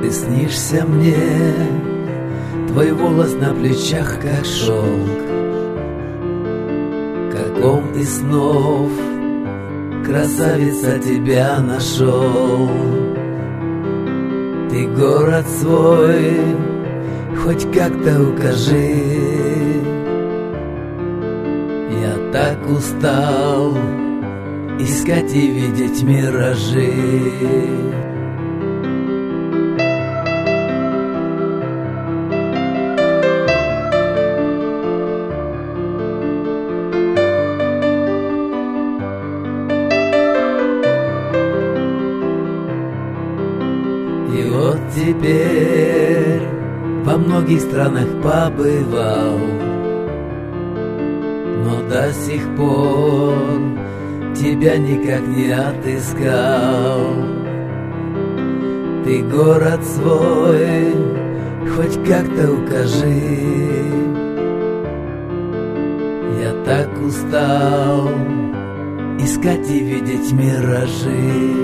Ты снишься мне, твой волос на плечах, как шелк. Каком из снов, красавица, тебя нашел. Ты город свой хоть как-то укажи. Я так устал искать и видеть миражи. И вот теперь во многих странах побывал, но до сих пор тебя никак не отыскал. Ты город свой хоть как-то укажи. Я так устал искать и видеть миражи.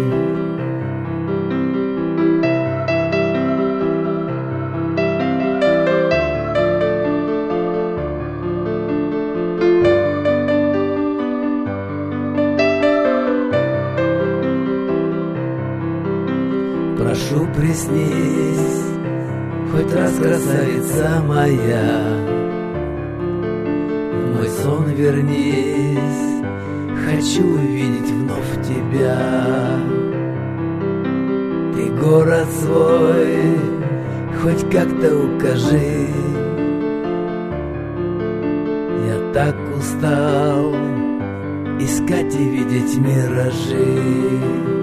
Прошу, приснись хоть раз, красавица моя, в мой сон вернись, хочу увидеть вновь тебя. Ты город свой хоть как-то укажи. Я так устал искать и видеть миражи.